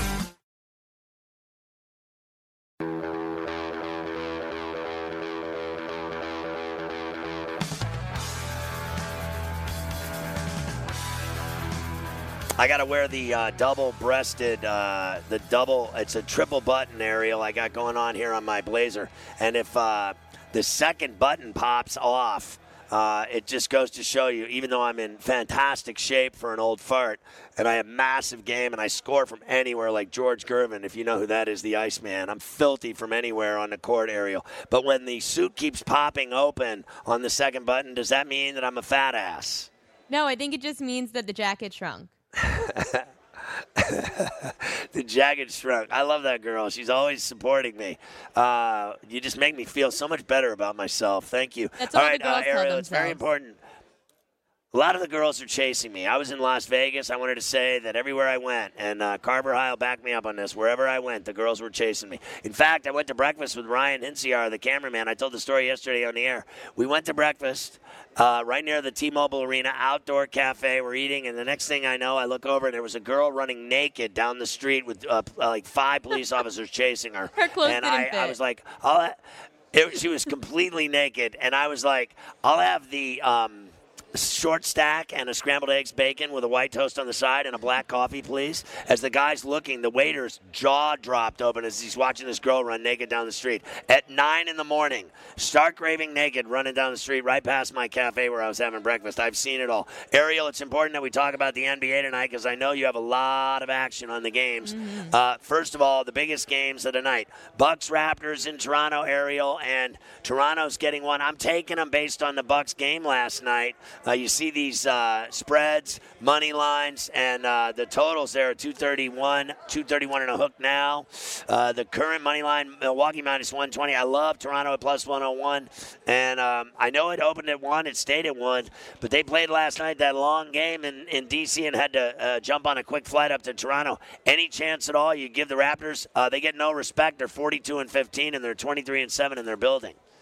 S3: I got to wear the uh, double-breasted, uh, the double, it's a triple button, Ariel, I got going on here on my blazer. And if uh, the second button pops off, uh, it just goes to show you, even though I'm in fantastic shape for an old fart, and I have massive game, and I score from anywhere like George Gervin, if you know who that is, the Iceman. I'm filthy from anywhere on the court, Ariel. But when the suit keeps popping open on the second button, does that mean that I'm a fat ass?
S5: No, I think it just means that the jacket shrunk.
S3: The jagged shrunk. I love that girl. She's always supporting me. Uh, you just make me feel so much better about myself. Thank you.
S5: That's all,
S3: all right,
S5: the girls
S3: uh,
S5: tell
S3: Ariel, it's very
S5: themselves.
S3: important. A lot of the girls are chasing me. I was in Las Vegas. I wanted to say that everywhere I went, and uh, Carver Heil backed me up on this, wherever I went, the girls were chasing me. In fact, I went to breakfast with Ryan Hinciar, the cameraman. I told the story yesterday on the air. We went to breakfast uh, right near the T-Mobile Arena outdoor cafe. We're eating, and the next thing I know, I look over, and there was a girl running naked down the street with uh, like five police officers chasing her.
S5: Her clothes
S3: and
S5: didn't
S3: I,
S5: fit.
S3: I was like, I'll, it, she was completely naked, and I was like, I'll have the um, – short stack and a scrambled eggs bacon with a white toast on the side and a black coffee, please. As the guy's looking, the waiter's jaw dropped open as he's watching this girl run naked down the street. At nine in the morning, stark raving naked, running down the street right past my cafe where I was having breakfast. I've seen it all. Ariel, it's important that we talk about the N B A tonight because I know you have a lot of action on the games. Mm-hmm. Uh, first of all, the biggest games of the night. Bucks Raptors in Toronto, Ariel, and Toronto's getting one. I'm taking them based on the Bucks game last night. Uh, you see these uh, spreads, money lines, and uh, the totals there are two thirty-one, two thirty-one and a hook now. Uh, the current money line, Milwaukee minus one twenty. I love Toronto at plus one oh one. And um, I know it opened at one, it stayed at one, but they played last night that long game in, in D C and had to uh, jump on a quick flight up to Toronto. Any chance at all you give the Raptors? Uh, they get no respect. They're forty-two and fifteen, and they're twenty-three and seven in their building.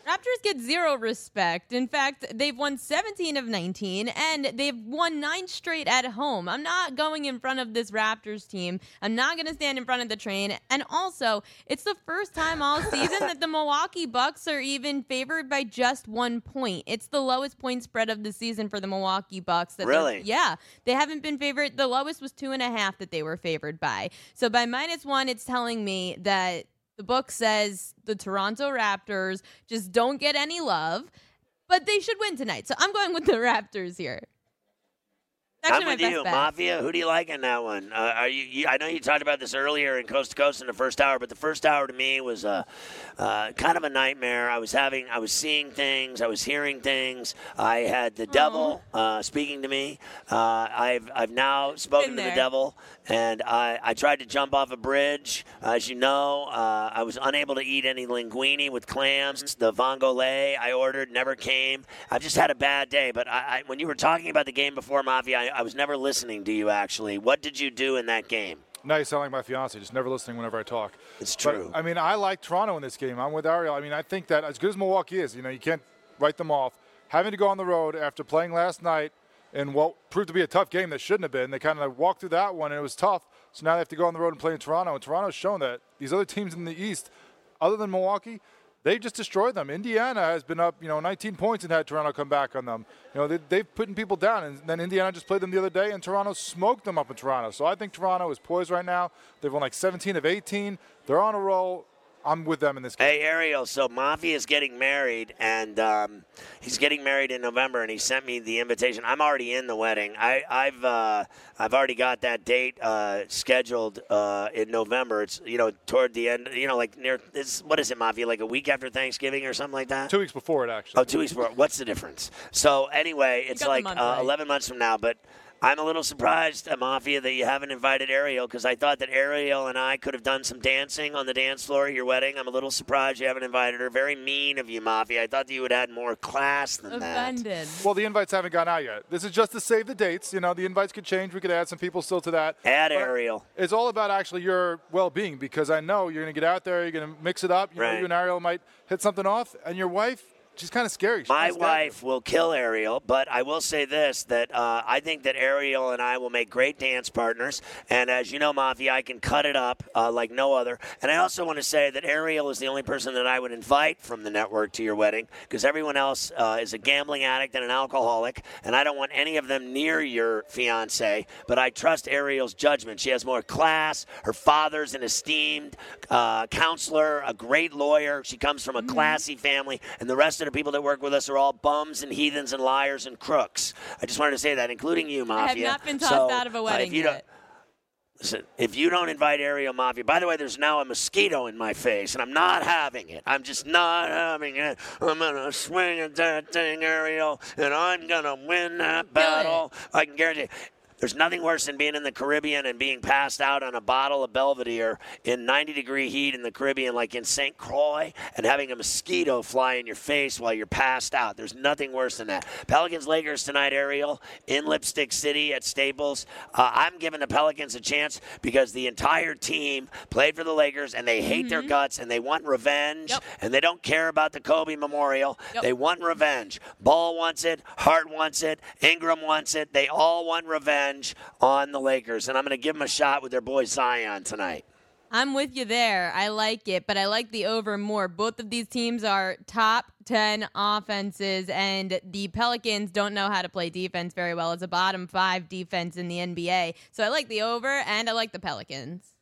S5: Raptors get zero respect. In fact, they've won seventeen of nineteen, and they've won nine straight at home. I'm not going in front of this Raptors team. I'm not going to stand in front of the train. And also, it's the first time all season that the Milwaukee Bucks are even favored by just one point. It's the lowest point spread of the season for the Milwaukee Bucks. That
S3: Really?
S5: Yeah. They haven't been favored. The lowest was two and a half that they were favored by. So by minus one, it's telling me that the book says the Toronto Raptors just don't get any love, but they should win tonight. So I'm going with the Raptors here. Actually,
S3: I'm
S5: my
S3: with
S5: best
S3: you,
S5: bet.
S3: Mafia. Who do you like in that one? Uh, are you, you? I know you talked about this earlier in Coast to Coast in the first hour, but the first hour to me was uh, uh, kind of a nightmare. I was having, I was seeing things, I was hearing things. I had the devil uh, speaking to me. Uh, I've I've now spoken
S5: Been
S3: to the
S5: there.
S3: devil, and I, I tried to jump off a bridge. As you know, uh, I was unable to eat any linguine with clams. The vongole I ordered never came. I've just had a bad day. But I, I, when you were talking about the game before, Mafia, I, I was never listening to you, actually. What did you do in that game?
S4: Now you sound like my fiance, just never listening whenever I talk.
S3: It's
S4: But,
S3: true.
S4: I mean, I like Toronto in this game. I'm with Ariel. I mean, I think that as good as Milwaukee is, you know, you can't write them off. Having to go on the road after playing last night in what proved to be a tough game that shouldn't have been, they kind of walked through that one, and it was tough. So now they have to go on the road and play in Toronto. And Toronto's shown that these other teams in the East, other than Milwaukee, they've just destroyed them. Indiana has been up, you know, nineteen points and had Toronto come back on them. You know, they, they've putting people down, and then Indiana just played them the other day, and Toronto smoked them up in Toronto. So I think Toronto is poised right now. They've won like seventeen of eighteen. They're on a roll. I'm with them in this game.
S3: Hey, Ariel, so Mafia is getting married, and um, he's getting married in November, and he sent me the invitation. I'm already in the wedding. I, I've uh, I've already got that date uh, scheduled uh, in November. It's, you know, toward the end, you know, like near, it's, what is it, Mafia, like a week after Thanksgiving or something like that?
S4: Two weeks before it, actually.
S3: Oh, two weeks before. What's the difference? So, anyway, it's
S5: got the
S3: like
S5: month
S3: uh,
S5: right.
S3: eleven months from now, but I'm a little surprised, uh, Mafia, that you haven't invited Ariel, because I thought that Ariel and I could have done some dancing on the dance floor at your wedding. I'm a little surprised you haven't invited her. Very mean of you, Mafia. I thought that you would have had more class than that.
S5: Offended.
S4: Well, the invites haven't gone out yet. This is just to save the dates. You know, the invites could change. We could add some people still to that.
S3: Add
S4: But
S3: Ariel.
S4: It's all about actually your well-being, because I know you're going to get out there, you're going to mix it up. You
S3: Right.
S4: know, you and Ariel might hit something off, and your wife, she's kind of scary. She's
S3: My
S4: kinda scary.
S3: wife will kill Ariel, but I will say this, that uh, I think that Ariel and I will make great dance partners. And as you know, Mafia, I can cut it up uh, like no other. And I also want to say that Ariel is the only person that I would invite from the network to your wedding, because everyone else uh, is a gambling addict and an alcoholic, and I don't want any of them near your fiance. But I trust Ariel's judgment. She has more class. Her father's an esteemed uh, counselor, a great lawyer. She comes from a classy family, and the rest of the people that work with us are all bums and heathens and liars and crooks. I just wanted to say that, including you,
S5: I have
S3: Mafia.
S5: not been tossed
S3: So,
S5: out of a
S3: uh,
S5: wedding
S3: if you don't-
S5: yet.
S3: Listen, if you don't invite Ariel, Mafia, by the way, there's now a mosquito in my face, and I'm not having it. I'm just not having it. I'm going to swing at that thing, Ariel, and I'm going to win that battle. I can guarantee you. There's nothing worse than being in the Caribbean and being passed out on a bottle of Belvedere in ninety degree heat in the Caribbean, like in Saint Croix, and having a mosquito fly in your face while you're passed out. There's nothing worse than that. Pelicans Lakers tonight, Ariel, in Lipstick City at Staples. Uh, I'm giving the Pelicans a chance because the entire team played for the Lakers, and they hate their guts, and they want revenge,
S5: Yep.
S3: and they don't care about the Kobe Memorial.
S5: Yep.
S3: They want revenge. Ball wants it. Hart wants it. Ingram wants it. They all want revenge on the Lakers, and I'm going to give them a shot with their boy Zion tonight.
S5: I'm with you there. I like it, but I like the over more. Both of these teams are top ten offenses, and the Pelicans don't know how to play defense very well. It's a bottom five defense in the N B A. So I like the over, and I like the Pelicans.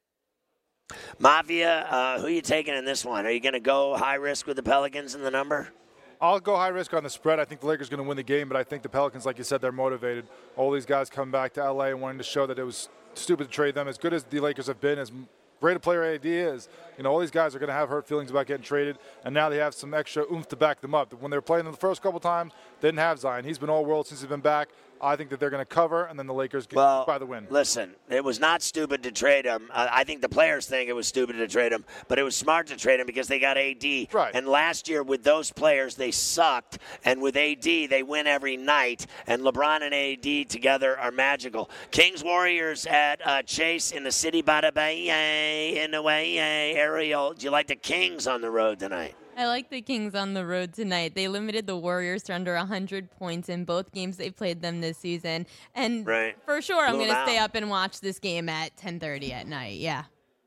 S3: Mafia, uh, who are you taking in this one? Are you going to go high risk with the Pelicans in the number?
S4: I'll go high risk on the spread. I think the Lakers are going to win the game, but I think the Pelicans, like you said, they're motivated. All these guys come back to L A and wanting to show that it was stupid to trade them. As good as the Lakers have been, as great a player A D is, you know, all these guys are going to have hurt feelings about getting traded, and now they have some extra oomph to back them up. When they were playing them the first couple times, they didn't have Zion. He's been all-world since he's been back. I think that they're going to cover, and then the Lakers get
S3: Well,
S4: by the win.
S3: Listen, it was not stupid to trade him. Uh, I think the players think it was stupid to trade him, but it was smart to trade him because they got A D.
S4: Right.
S3: And last year with those players, they sucked, and with A D, they win every night. And LeBron and A D together are magical. Kings Warriors at uh, Chase in the city, bada bay, in the way, Ariel. Do you like the Kings on the road tonight?
S5: I like the Kings on the road tonight. They limited the Warriors to under one hundred points in both games they've played them this season. And
S3: right.
S5: for sure, I'm
S3: Blew
S5: going to
S3: them
S5: stay
S3: out.
S5: up and watch this game at ten thirty at night. Yeah.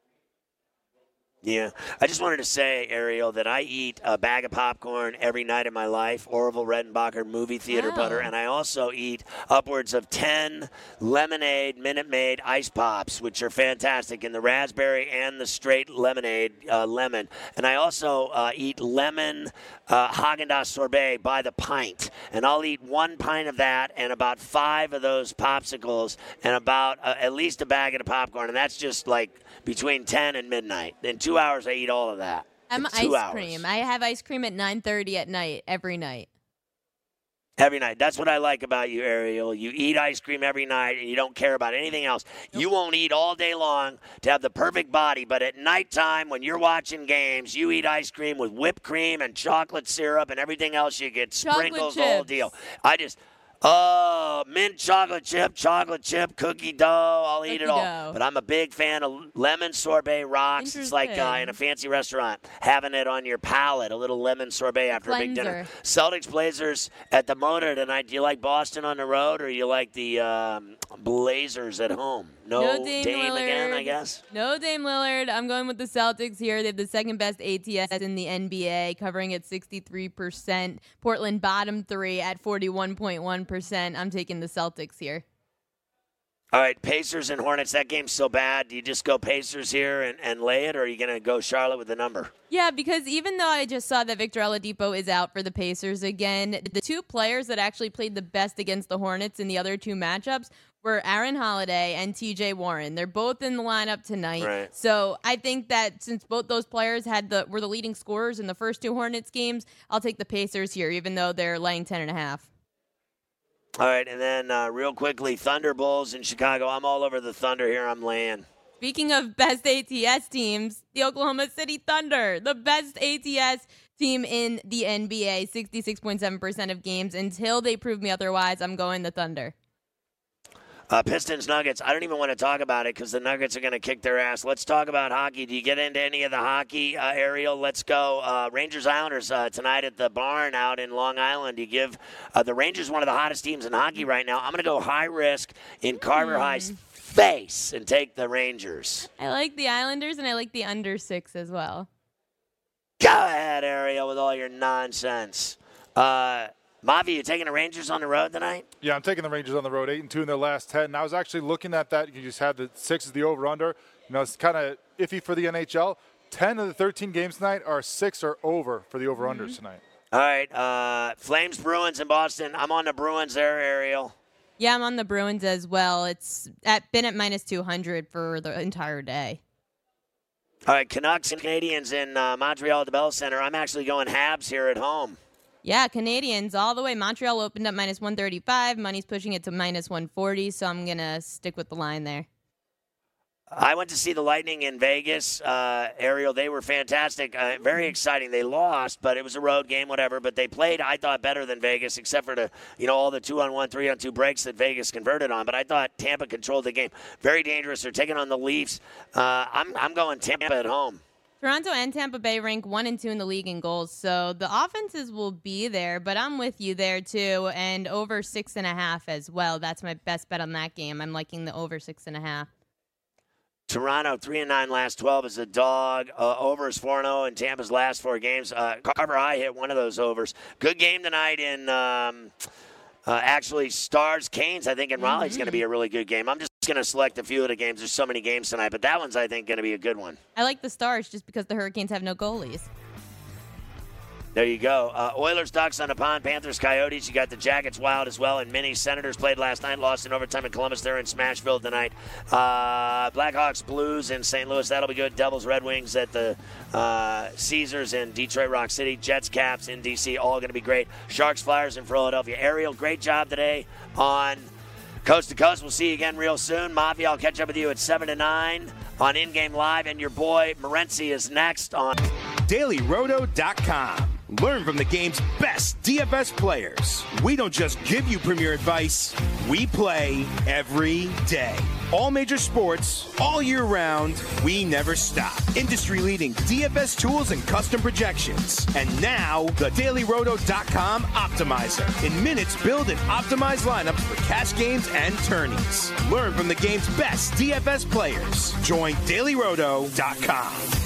S3: Yeah. I just wanted to say, Ariel, that I eat a bag of popcorn every night of my life, Orville Redenbacher movie theater
S5: Wow.
S3: butter, and I also eat upwards of ten lemonade Minute Maid ice pops, which are fantastic, in the raspberry and the straight lemonade uh, lemon. And I also uh, eat lemon uh, Haagen-Dazs sorbet by the pint, and I'll eat one pint of that and about five of those popsicles and about uh, at least a bag of the popcorn, and that's just like between ten and midnight. In two hours, I eat all of that.
S5: I'm
S3: In
S5: ice
S3: two hours.
S5: cream. I have ice cream at nine thirty at night every night.
S3: Every night. That's what I like about you, Ariel. You eat ice cream every night, and you don't care about anything else. You won't eat all day long to have the perfect body, but at nighttime when you're watching games, you eat ice cream with whipped cream and chocolate syrup and everything else you get.
S5: Chocolate
S3: Sprinkles, the whole
S5: chips.
S3: deal. I just... Oh, mint chocolate chip, chocolate chip, cookie dough. I'll eat
S5: Cookie
S3: it all.
S5: dough.
S3: But I'm a big fan of lemon sorbet rocks. It's like uh,
S5: Interesting.
S3: in a fancy restaurant, having it on your palate, a little lemon sorbet after a big dinner.
S5: Cleanser.
S3: Celtics Blazers at the Motor tonight. Do you like Boston on the road, or you like the um, Blazers at home? No,
S5: No Dame
S3: Dame again, I
S5: Lillard.
S3: guess.
S5: No Dame Lillard. I'm going with the Celtics here. They have the second best A T S in the N B A, covering at sixty-three percent. Portland bottom three at forty-one point one percent. I'm taking the Celtics here.
S3: All right, Pacers and Hornets. That game's so bad. Do you just go Pacers here and, and lay it, or are you going to go Charlotte with the number?
S5: Yeah, because even though I just saw that Victor Oladipo is out for the Pacers again, the two players that actually played the best against the Hornets in the other two matchups were Aaron Holiday and T J Warren. They're both in the lineup tonight.
S3: Right.
S5: So I think that since both those players had the were the leading scorers in the first two Hornets games, I'll take the Pacers here, even though they're laying ten and a half.
S3: All right, and then uh, real quickly, Thunder Bulls in Chicago. I'm all over the Thunder here. I'm laying.
S5: Speaking of best A T S teams, the Oklahoma City Thunder, the best A T S team in the N B A, sixty-six point seven percent of games. Until they prove me otherwise, I'm going the Thunder.
S3: Uh, Pistons Nuggets. I don't even want to talk about it because the Nuggets are going to kick their ass. Let's talk about hockey. Do you get into any of the hockey, uh, Ariel? Let's go. Uh, Rangers Islanders uh, tonight at the barn out in Long Island. You give uh, the Rangers one of the hottest teams in hockey right now. I'm going to go high risk in Carter High's face and take the Rangers.
S5: I like the Islanders, and I like the under six as well.
S3: Go ahead, Ariel, with all your nonsense. Uh, Mavi, you taking the Rangers on the road tonight?
S4: Yeah, I'm taking the Rangers on the road, eight and two in their last ten. And I was actually looking at that. You just had the six is the over/under. You know, it's kind of iffy for the N H L. Ten of the thirteen games tonight are six or over for the over/unders
S5: Mm-hmm.
S4: tonight.
S3: All right, uh, Flames Bruins in Boston. I'm on the Bruins there, Ariel.
S5: Yeah, I'm on the Bruins as well. It's at been at minus two hundred for the entire day.
S3: All right, Canucks and Canadians in uh, Montreal at the Bell Center. I'm actually going Habs here at home.
S5: Yeah, Canadians all the way. Montreal opened up minus one thirty-five. Money's pushing it to minus one forty, so I'm going to stick with the line there.
S3: I went to see the Lightning in Vegas. Uh, Ariel, they were fantastic. Uh, very exciting. They lost, but it was a road game, whatever. But they played, I thought, better than Vegas, except for the, you know, all the two-on-one, three-on-two breaks that Vegas converted on. But I thought Tampa controlled the game. Very dangerous. They're taking on the Leafs. Uh, I'm, I'm going Tampa at home.
S5: Toronto and Tampa Bay rank one and two in the league in goals, so the offenses will be there, but I'm with you there too, and over six and a half as well. That's my best bet on that game. I'm liking the over six and a half.
S3: Toronto, three and nine last twelve is a dog. Uh, over is four and zero in Tampa's last four games. Uh, Carver High hit one of those overs. Good game tonight in um, uh, actually Stars Canes. I think in Raleigh's
S5: Mm-hmm.
S3: going to be a really good game. I'm just going to select a few of the games. There's so many games tonight, but that one's I think going to be a good one.
S5: I like the Stars just because the Hurricanes have no goalies.
S3: There you go. Uh, Oilers, Ducks on the pond. Panthers, Coyotes. You got the Jackets Wild as well. And many Senators played last night. Lost in overtime in Columbus. They're in Smashville tonight. Uh, Blackhawks, Blues in Saint Louis. That'll be good. Devils, Red Wings at the uh, Caesars in Detroit, Rock City. Jets, Caps in D C. All going to be great. Sharks, Flyers in Philadelphia. Ariel, great job today on Coast to Coast. We'll see you again real soon. Mavi, I'll catch up with you at seven to nine on In Game Live. And your boy, Morency, is next on
S7: Daily Roto dot com. Learn from the game's best D F S players. We don't just give you premier advice, We play every day. All major sports, all year round, we never stop. Industry-leading D F S tools and custom projections. And now, the Daily Roto dot com Optimizer. In minutes, build and optimize lineups for cash games and tourneys. Learn from the game's best D F S players. Join Daily Roto dot com.